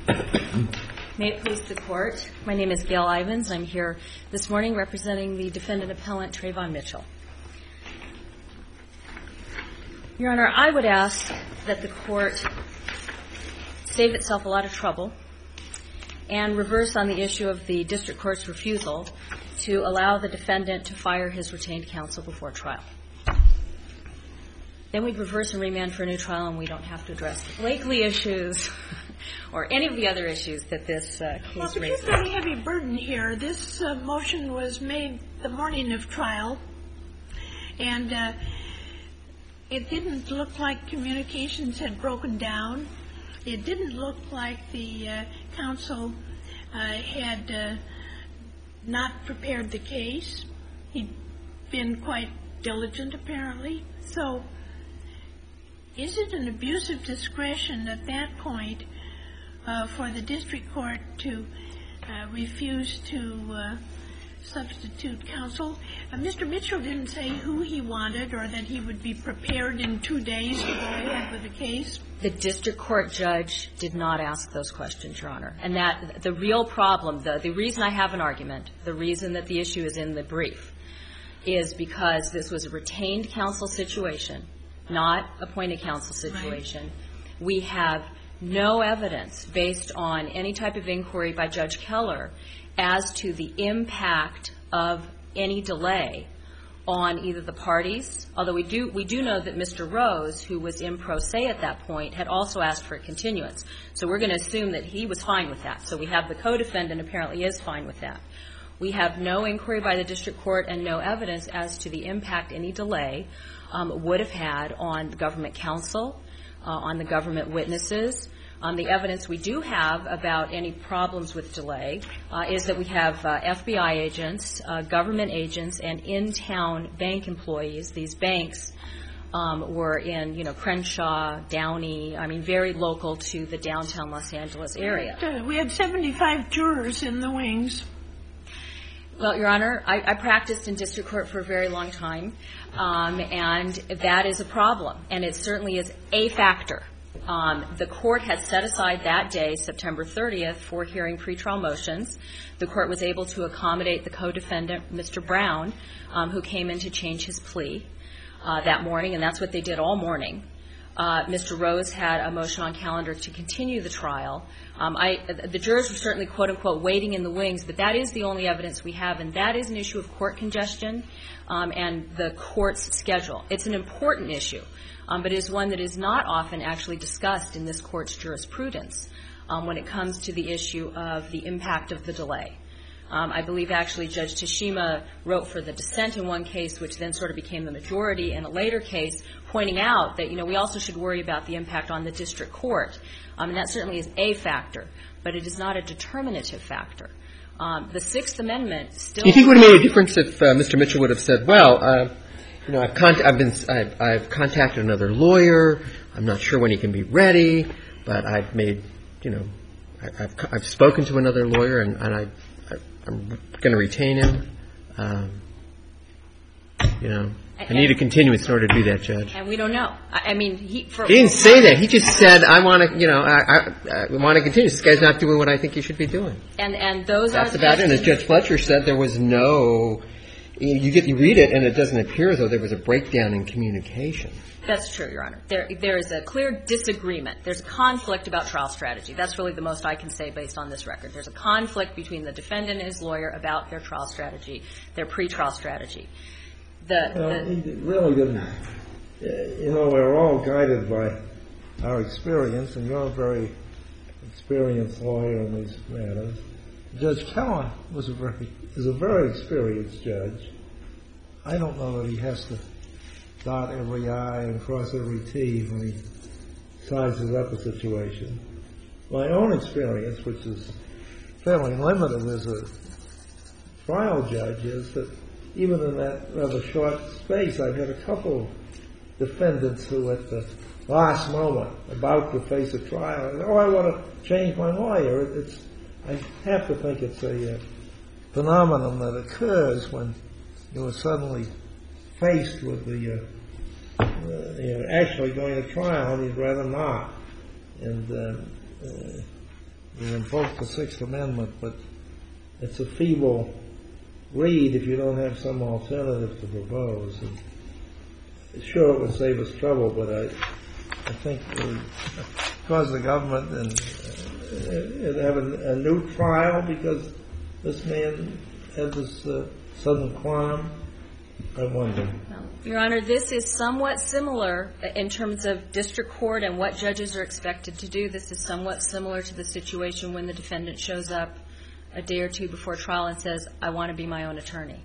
May it please the Court. My name is Gail Ivins. I'm here this morning representing the defendant appellant Trayvon Mitchell. Your Honor, I would ask that the Court save itself a lot of trouble and reverse on the issue of the district court's refusal to allow the defendant to fire his retained counsel before trial. Then we'd reverse and remand for a new trial, and we don't have to address the Blakely issues or any of the other issues that this case raises. Well, it's a very heavy burden here. This motion was made the morning of trial, and it didn't look like communications had broken down. It didn't look like the counsel had not prepared the case. He'd been quite diligent, apparently. So is it an abuse of discretion at that point for the district court to refuse to substitute counsel? Mr. Mitchell didn't say who he wanted or that he would be prepared in 2 days to go ahead with the case. The district court judge did not ask those questions, Your Honor. And that the real problem, the reason I have an argument, the reason that the issue is in the brief, is because this was a retained counsel situation, not appointed counsel situation. Right. We have no evidence based on any type of inquiry by Judge Keller as to the impact of any delay on either the parties, although we do know that Mr. Rose, who was in pro se at that point, had also asked for a continuance. So we're going to assume that he was fine with that. So we have the co-defendant apparently is fine with that. We have no inquiry by the district court and no evidence as to the impact any delay would have had on the government counsel, on the government witnesses. The evidence we do have about any problems with delay is that we have FBI agents, government agents, and in-town bank employees. These banks were in, Crenshaw, Downey, very local to the downtown Los Angeles area. We had 75 jurors in the wings. Well, Your Honor, I practiced in district court for a very long time, and that is a problem, and it certainly is a factor. The court had set aside that day, September 30th, for hearing pretrial motions. The court was able to accommodate the co-defendant, Mr. Brown, who came in to change his plea that morning, and that's what they did all morning. Mr. Rose had a motion on calendar to continue the trial. The jurors were certainly, quote, unquote, waiting in the wings, but that is the only evidence we have, and that is an issue of court congestion and the court's schedule. It's an important issue, but it is one that is not often actually discussed in this court's jurisprudence when it comes to the issue of the impact of the delay. I believe actually Judge Tashima wrote for the dissent in one case, which then sort of became the majority in a later case, pointing out that, we also should worry about the impact on the district court. And that certainly is a factor, but it is not a determinative factor. The Sixth Amendment still... Do you think it would have made a difference if Mr. Mitchell would have said, well, I've contacted another lawyer. I'm not sure when he can be ready, but I've made, I've spoken to another lawyer, and I'm going to retain him. I need a continuance in order to do that, Judge. And we don't know. He didn't say that. He just said, I want to, I want to continue. This guy's not doing what I think he should be doing. And those That's about it. And as Judge Fletcher said, there was no. You read it, and it doesn't appear as though there was a breakdown in communication. That's true, Your Honor. There is a clear disagreement. There's a conflict about trial strategy. That's really the most I can say based on this record. There's a conflict between the defendant and his lawyer about their trial strategy, their pretrial strategy. He really didn't. We're all guided by our experience, and you're a very experienced lawyer in these matters. Judge Keller is a very experienced judge. I don't know that he has to dot every I and cross every T when he sizes up a situation. My own experience, which is fairly limited as a trial judge, is that even in that rather short space, I've had a couple defendants who at the last moment, about to face a trial, I want to change my lawyer. I have to think it's a phenomenon that occurs when you are suddenly faced with the actually going to trial and you'd rather not. And You invoke the Sixth Amendment, but it's a feeble read if you don't have some alternative to propose. And sure, it would save us trouble, but I think because the government and have a new trial because this man had this sudden qualm, I wonder. Your Honor, this is somewhat similar in terms of district court and what judges are expected to do. This is somewhat similar to the situation when the defendant shows up a day or two before trial and says, I want to be my own attorney.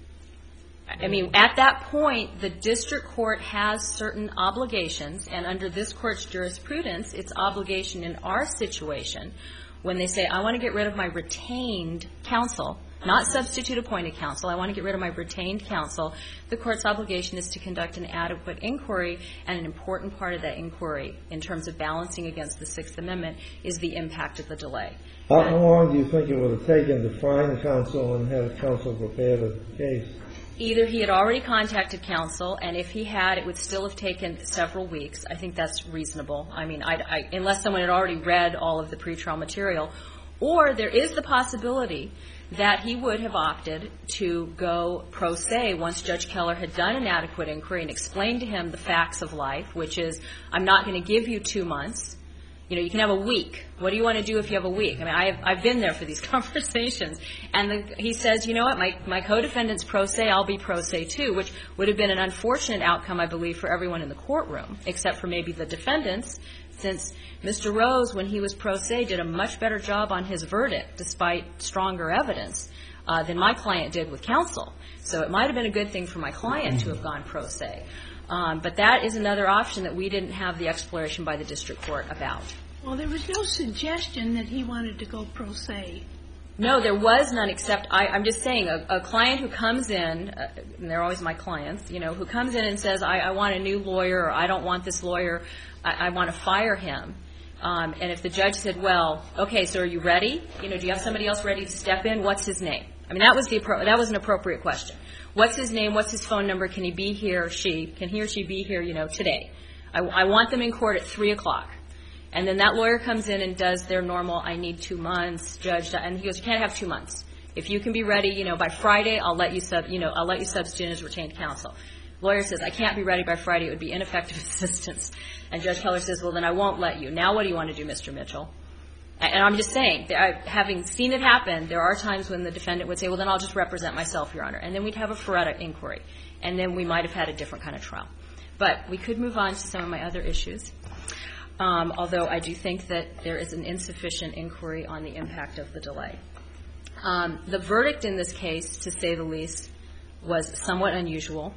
I mean, at that point, the district court has certain obligations, and under this court's jurisprudence, its obligation in our situation, when they say, I want to get rid of my retained counsel, not substitute appointed counsel, I want to get rid of my retained counsel, the court's obligation is to conduct an adequate inquiry, and an important part of that inquiry, in terms of balancing against the Sixth Amendment, is the impact of the delay. How long do you think it would have taken to find counsel and have counsel prepare the case? Either he had already contacted counsel, and if he had, it would still have taken several weeks. I think that's reasonable. I mean, unless someone had already read all of the pretrial material. Or there is the possibility that he would have opted to go pro se once Judge Keller had done an adequate inquiry and explained to him the facts of life, which is, I'm not going to give you 2 months. You know, you can have a week. What do you want to do if you have a week? I mean, I've been there for these conversations. And he says, you know what, my co-defendant's pro se, I'll be pro se too, which would have been an unfortunate outcome, I believe, for everyone in the courtroom, except for maybe the defendants, since Mr. Rose, when he was pro se, did a much better job on his verdict, despite stronger evidence, than my client did with counsel. So it might have been a good thing for my client to have gone pro se. But that is another option that we didn't have the exploration by the district court about. Well, there was no suggestion that he wanted to go pro se. No, there was none, except I'm just saying a client who comes in, and they're always my clients, you know, who comes in and says, I want a new lawyer, or I don't want this lawyer, I want to fire him. And if the judge said, well, okay, so are you ready? You know, do you have somebody else ready to step in? What's his name? I mean, that was an appropriate question. What's his name? What's his phone number? Can he be here or she? Can he or she be here, you know, today? I want them in court at 3 o'clock. And then that lawyer comes in and does their normal, I need 2 months, judge, and he goes, you can't have 2 months. If you can be ready, you know, by Friday, I'll let you substitute as retained counsel. Lawyer says, I can't be ready by Friday, it would be ineffective assistance. And Judge Keller says, well, then I won't let you. Now what do you want to do, Mr. Mitchell? And I'm just saying, having seen it happen, there are times when the defendant would say, well, then I'll just represent myself, Your Honor. And then we'd have a Feretta inquiry. And then we might have had a different kind of trial. But we could move on to some of my other issues. Although I do think that there is an insufficient inquiry on the impact of the delay. The verdict in this case, to say the least, was somewhat unusual.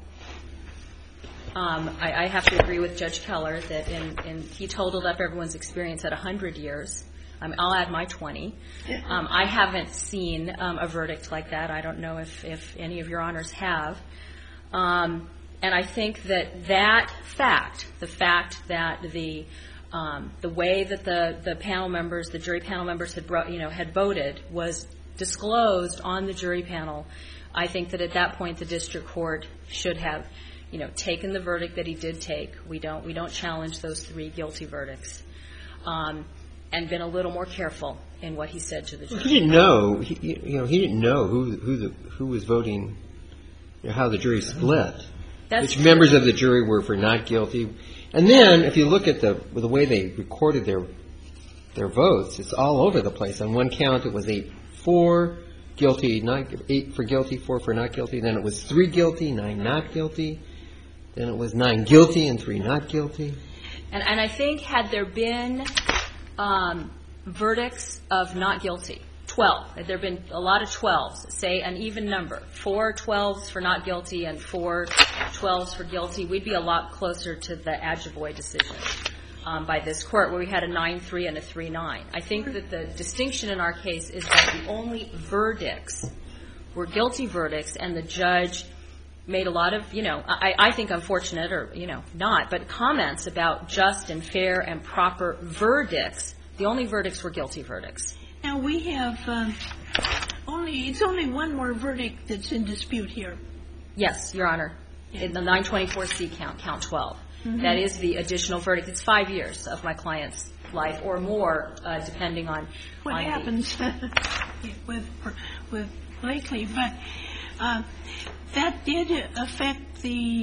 I have to agree with Judge Keller that he totaled up everyone's experience at 100 years. I'll add my 20. I haven't seen a verdict like that. I don't know if any of Your Honors have. And I think that fact, the fact that the way that the panel members, the jury panel members had voted was disclosed on the jury panel. I think that at that point the district court should have, you know, taken the verdict that he did take. We don't challenge those 3 guilty verdicts. And been a little more careful in what he said to the jury. He didn't know. He didn't know who was voting, you know, how the jury split. Which members of the jury were for not guilty. And then, if you look at the way they recorded their votes, it's all over the place. On one count, it was 8 for guilty, 8 for guilty, 4 for not guilty. Then it was 3 guilty, 9 not guilty. Then it was 9 guilty and 3 not guilty. And I think had there been verdicts of not guilty, 12, had there been a lot of 12s, say an even number, 4 12s for not guilty and 4 12s for guilty, we'd be a lot closer to the Adjavoy decision by this court, where we had a 9-3 and a 3-9. I think that the distinction in our case is that the only verdicts were guilty verdicts, and the judge made a lot of, you know, I think unfortunate or, you know, not, but comments about just and fair and proper verdicts. The only verdicts were guilty verdicts. Now, we have it's only one more verdict that's in dispute here. Yes, Your Honor. In the 924C count 12. Mm-hmm. That is the additional verdict. It's 5 years of my client's life or more, depending on what happens with Blakely. But that did affect the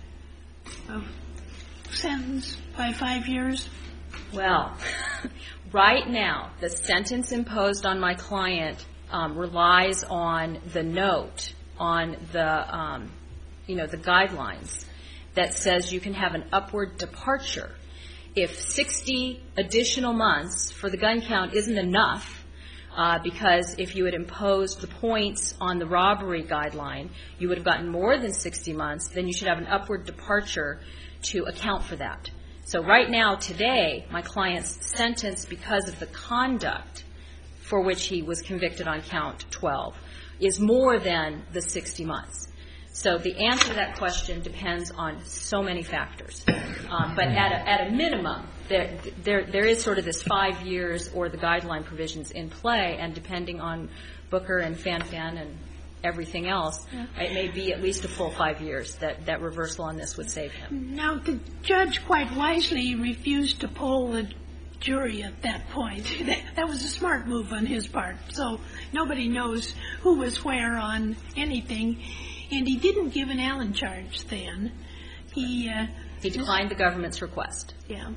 sentence by 5 years? Well, right now, the sentence imposed on my client relies on the note on the, the guidelines that says you can have an upward departure. If 60 additional months for the gun count isn't enough, because if you had imposed the points on the robbery guideline, you would have gotten more than 60 months, then you should have an upward departure to account for that. So right now, today, my client's sentence, because of the conduct for which he was convicted on count 12, is more than the 60 months. So the answer to that question depends on so many factors. But at a minimum, there is sort of this 5 years or the guideline provisions in play, and depending on Booker and Fan and everything else, it may be at least a full 5 years that reversal on this would save him. Now, the judge quite wisely refused to poll the jury at that point. That was a smart move on his part. So nobody knows who was where on anything. And he didn't give an Allen charge then. He declined the government's request. Yeah.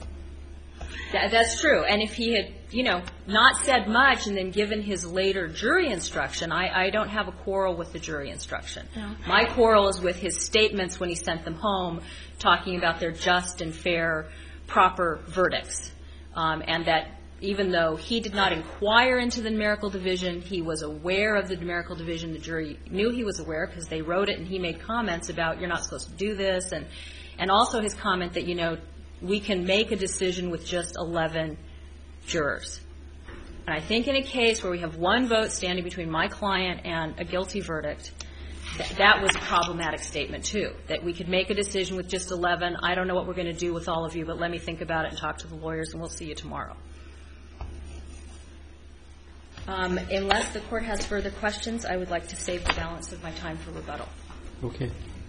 That's true. And if he had, not said much and then given his later jury instruction, I don't have a quarrel with the jury instruction. No. My quarrel is with his statements when he sent them home, talking about their just and fair, proper verdicts. And that even though he did not inquire into the numerical division, he was aware of the numerical division. The jury knew he was aware because they wrote it, and he made comments about, you're not supposed to do this. And also his comment that, we can make a decision with just 11 jurors. And I think in a case where we have one vote standing between my client and a guilty verdict, that was a problematic statement, too, that we could make a decision with just 11. I don't know what we're going to do with all of you, but let me think about it and talk to the lawyers, and we'll see you tomorrow. Unless the Court has further questions, I would like to save the balance of my time for rebuttal. Okay.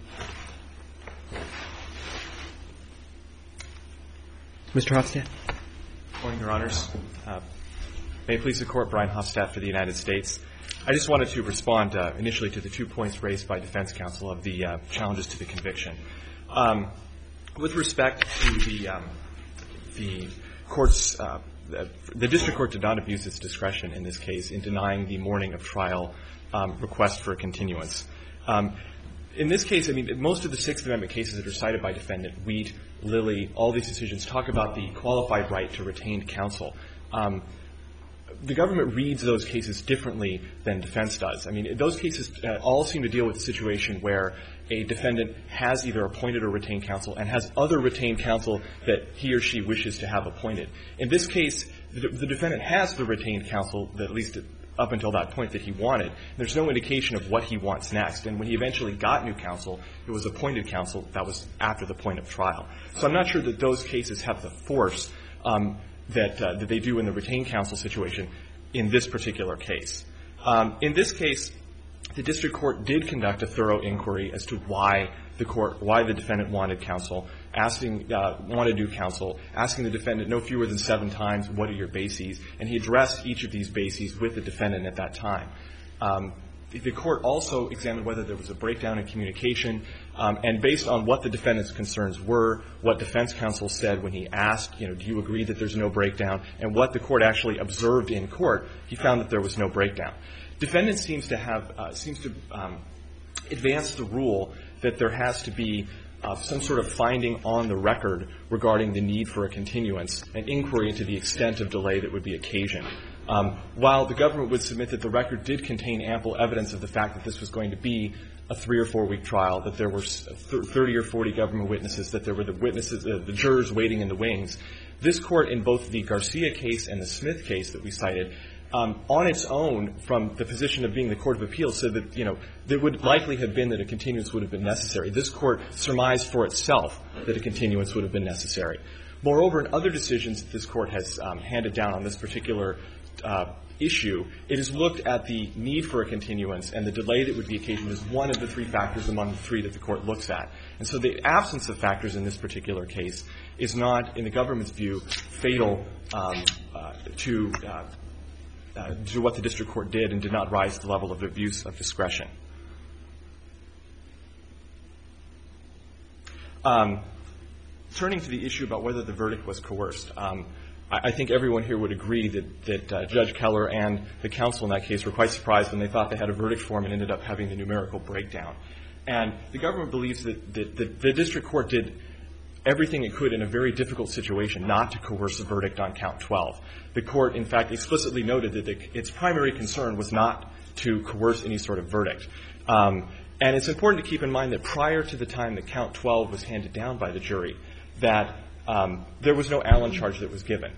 Mr. Hofstadt. Good morning, Your Honors. May it please the Court, Brian Hofstadt for the United States. I just wanted to respond initially to the 2 points raised by defense counsel of the challenges to the conviction. With respect to the Court's the district court did not abuse its discretion in this case in denying the morning of trial request for a continuance. In this case, most of the Sixth Amendment cases that are cited by defendant, Wheat, Lilly, all these decisions talk about the qualified right to retained counsel. The government reads those cases differently than defense does. Those cases all seem to deal with a situation where a defendant has either appointed or retained counsel and has other retained counsel that he or she wishes to have appointed. In this case, the defendant has the retained counsel, at least up until that point, that he wanted. There's no indication of what he wants next. And when he eventually got new counsel, it was appointed counsel that was after the point of trial. So I'm not sure that those cases have the force that they do in the retained counsel situation in this particular case. In this case, the district court did conduct a thorough inquiry as to why the defendant wanted counsel, wanted new counsel, asking the defendant no fewer than 7 times, what are your bases? And he addressed each of these bases with the defendant at that time. The court also examined whether there was a breakdown in communication, and based on what the defendant's concerns were, what defense counsel said when he asked, do you agree that there's no breakdown, and what the court actually observed in court, he found that there was no breakdown. Defendant seems to advance the rule that there has to be some sort of finding on the record regarding the need for a continuance, an inquiry into the extent of delay that would be occasioned. While the government would submit that the record did contain ample evidence of the fact that this was going to be a 3 or 4 week trial, that there were 30 or 40 government witnesses, that there were the jurors waiting in the wings, this court in both the Garcia case and the Smith case that we cited, on its own, from the position of being the court of appeals, said that, there would likely have been that a continuance would have been necessary. This court surmised for itself that a continuance would have been necessary. Moreover, in other decisions that this court has handed down on this particular issue, it is looked at the need for a continuance and the delay that would be occasioned as one of the three factors among the three that the Court looks at. And so the absence of factors in this particular case is not, in the government's view, fatal to what the district court did and did not rise to the level of abuse of discretion. Turning to the issue about whether the verdict was coerced, I think everyone here would agree that Judge Keller and the counsel in that case were quite surprised when they thought they had a verdict form and ended up having the numerical breakdown. And the government believes that the district court did everything it could in a very difficult situation not to coerce a verdict on count 12. The court, in fact, explicitly noted that its primary concern was not to coerce any sort of verdict. And it's important to keep in mind that prior to the time that count 12 was handed down by the jury, that there was no Allen charge that was given.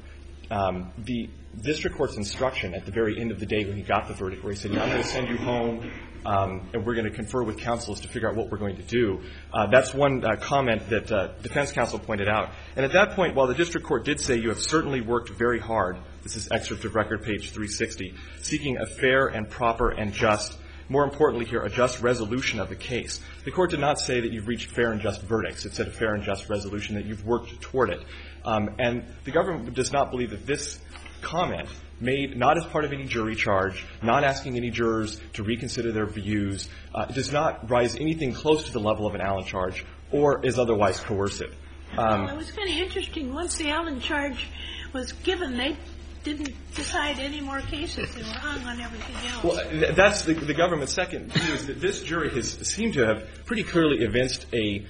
The district court's instruction at the very end of the day when he got the verdict, where he said, I'm going to send you home and we're going to confer with counsels to figure out what we're going to do, that's one comment that defense counsel pointed out. And at that point, while the district court did say you have certainly worked very hard, this is excerpt of record page 360, seeking a fair and proper and just, more importantly here, a just resolution of the case. The court did not say that you've reached fair and just verdicts. It said a fair and just resolution, that you've worked toward it. And the government does not believe that this comment, made not as part of any jury charge, not asking any jurors to reconsider their views, does not rise anything close to the level of an Allen charge or is otherwise coercive. Well, it was kind of interesting. Once the Allen charge was given, they didn't decide any more cases. They were hung on everything else. Well, that's the government's second view, is that this jury has seemed to have pretty clearly evinced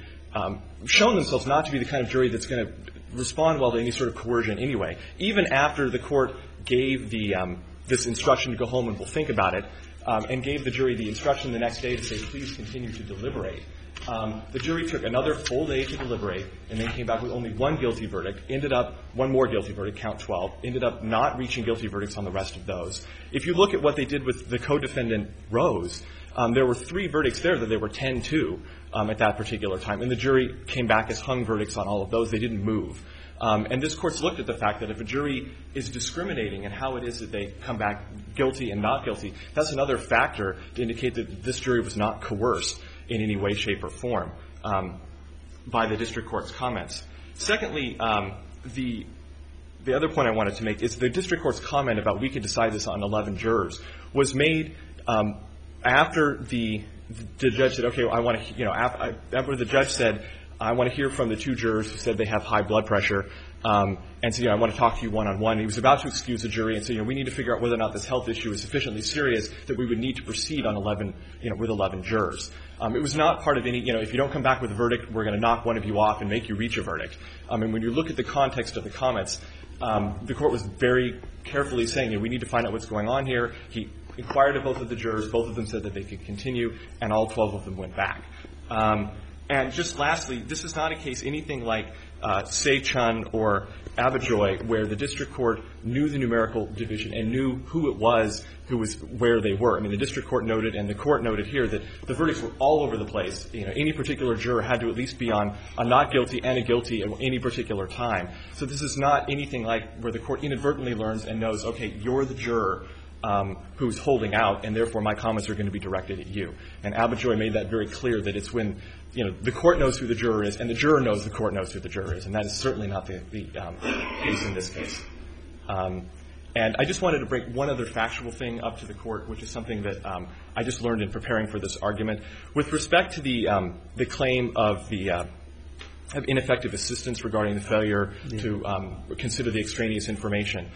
shown themselves not to be the kind of jury that's going to respond well to any sort of coercion anyway. Even after the court gave this instruction to go home and we'll think about it, and gave the jury the instruction the next day to say, please continue to deliberate, the jury took another full day to deliberate and then came back with only one guilty verdict, one more guilty verdict, count 12, ended up not reaching guilty verdicts on the rest of those. If you look at what they did with the co-defendant Rose, there were 3 verdicts there that they were 10-2 at that particular time. And the jury came back as hung verdicts on all of those. They didn't move. And this Court's looked at the fact that if a jury is discriminating in how it is that they come back guilty and not guilty, that's another factor to indicate that this jury was not coerced in any way, shape, or form by the district court's comments. Secondly, the other point I wanted to make is the district court's comment about we could decide this on 11 jurors was made after the judge said, okay, I want to, after the judge said, I want to hear from the 2 jurors who said they have high blood pressure, and said, I want to talk to you one-on-one. He was about to excuse the jury and said, we need to figure out whether or not this health issue is sufficiently serious that we would need to proceed on 11, with 11 jurors. It was not part of any, if you don't come back with a verdict, we're going to knock one of you off and make you reach a verdict. And when you look at the context of the comments, the Court was very carefully saying, we need to find out what's going on here. He inquired of both of the jurors. Both of them said that they could continue, and all 12 of them went back. And just lastly, this is not a case anything like Se-Chun or Abajoy, where the district court knew the numerical division and knew who it was who was where they were. I mean, the district court noted, and the court noted here, that the verdicts were all over the place. Any particular juror had to at least be on a not guilty and a guilty at any particular time. So this is not anything like where the court inadvertently learns and knows, okay, you're the juror who's holding out, and therefore my comments are going to be directed at you. And Abajoy made that very clear, that it's when, the court knows who the juror is, and the juror knows the court knows who the juror is. And that is certainly not the case in this case. And I just wanted to bring one other factual thing up to the Court, which is something that I just learned in preparing for this argument. With respect to the claim of of ineffective assistance regarding the failure to consider the extraneous information,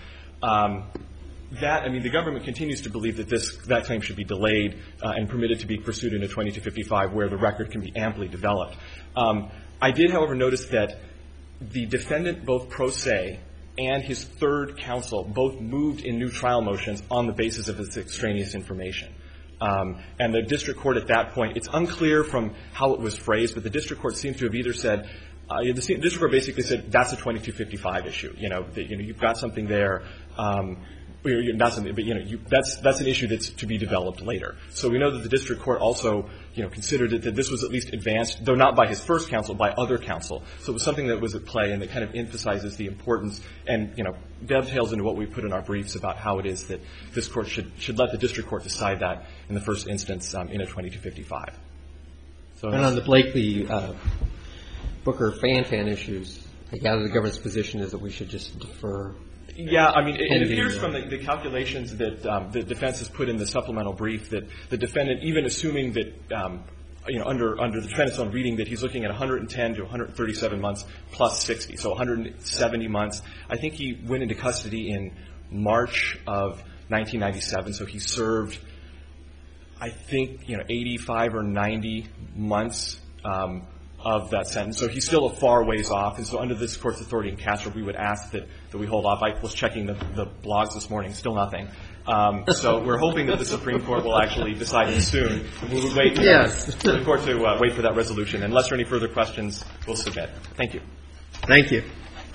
the government continues to believe that that claim should be delayed and permitted to be pursued in a 2255 where the record can be amply developed. I did, however, notice that the defendant, both pro se and his third counsel, both moved in new trial motions on the basis of this extraneous information. And the district court at that point, it's unclear from how it was phrased, but the district court seems to have either said, the district court basically said, that's a 2255 issue. You've got something there. not something, but that's an issue that's to be developed later. So we know that the district court also considered it that this was at least advanced, though not by his first counsel, by other counsel. So it was something that was at play and that kind of emphasizes the importance and dovetails into what we put in our briefs about how it is that this court should let the district court decide that in the first instance in a 2255. So and on the Blakely Booker Fantan issues, I gather the government's position is that we should just defer. Yeah, I mean, it appears from the calculations that the defense has put in the supplemental brief that the defendant, even assuming that, under the defendant's own reading, that he's looking at 110 to 137 months plus 60, so 170 months. I think he went into custody in March of 1997, so he served, I think, 85 or 90 months of that sentence. So he's still a far ways off. And so under this court's authority in Castro, we would ask that we hold off. I was checking the blogs this morning, still nothing. So we're hoping that the Supreme Court will actually decide it soon. We would wait for the court to wait for that resolution. Unless there are any further questions, we'll submit. Thank you. Thank you.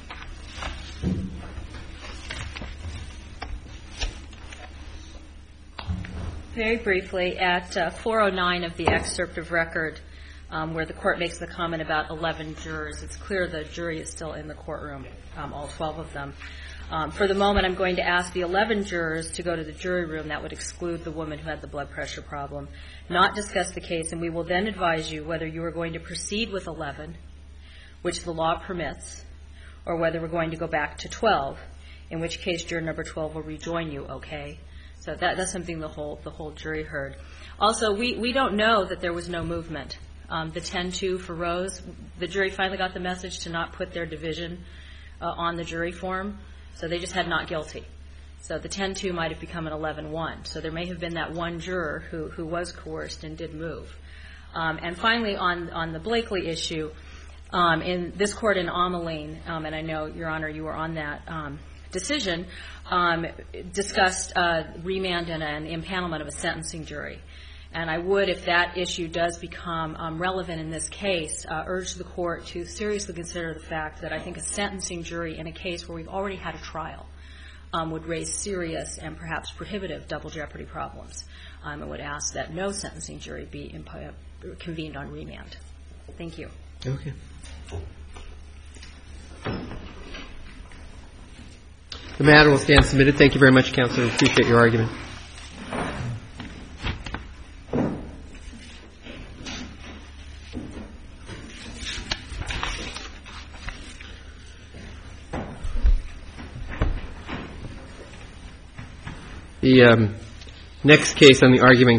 Very briefly, at 409 of the excerpt of record, where the court makes the comment about 11 jurors, it's clear the jury is still in the courtroom, all 12 of them. For the moment, I'm going to ask the 11 jurors to go to the jury room. That would exclude the woman who had the blood pressure problem, not discuss the case, and we will then advise you whether you are going to proceed with 11, which the law permits, or whether we're going to go back to 12, in which case juror number 12 will rejoin you, okay? So that's something the whole jury heard. Also, we don't know that there was no movement. The 10-2 for Rose, the jury finally got the message to not put their division on the jury form, so they just had not guilty. So the 10-2 might have become an 11-1. So there may have been that one juror who was coerced and did move. And finally, on the Blakely issue, in this court in Ameline, and I know, Your Honor, you were on that decision, discussed remand and an impanelment of a sentencing jury. And I would, if that issue does become relevant in this case, urge the court to seriously consider the fact that I think a sentencing jury in a case where we've already had a trial would raise serious and perhaps prohibitive double jeopardy problems. And would ask that no sentencing jury be convened on remand. Thank you. Okay. The matter will stand submitted. Thank you very much, Counselor. I appreciate your argument. The next case on the argument